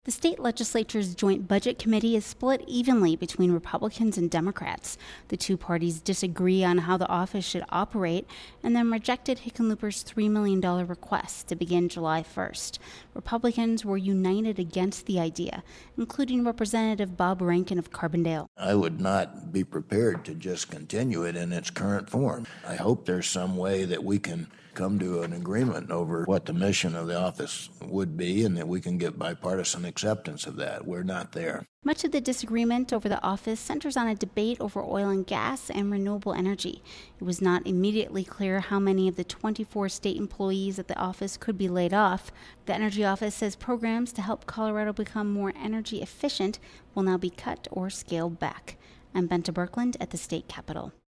The state legislature's joint budget committee is split evenly between Republicans and Democrats. The two parties disagree on how the office should operate and then rejected Hickenlooper's $3 million request to begin July 1st. Republicans were united against the idea, including Representative Bob Rankin of Carbondale. I would not be prepared to just continue it in its current form. I hope there's some way that we can come to an agreement over what the mission of the office would be and that we can get bipartisan acceptance of that. We're not there. Much of the disagreement over the office centers on a debate over oil and gas and renewable energy. It was not immediately clear how many of the 24 state employees at the office could be laid off. The Energy Office says programs to help Colorado become more energy efficient will now be cut or scaled back. I'm Benta Birkeland at the state capitol.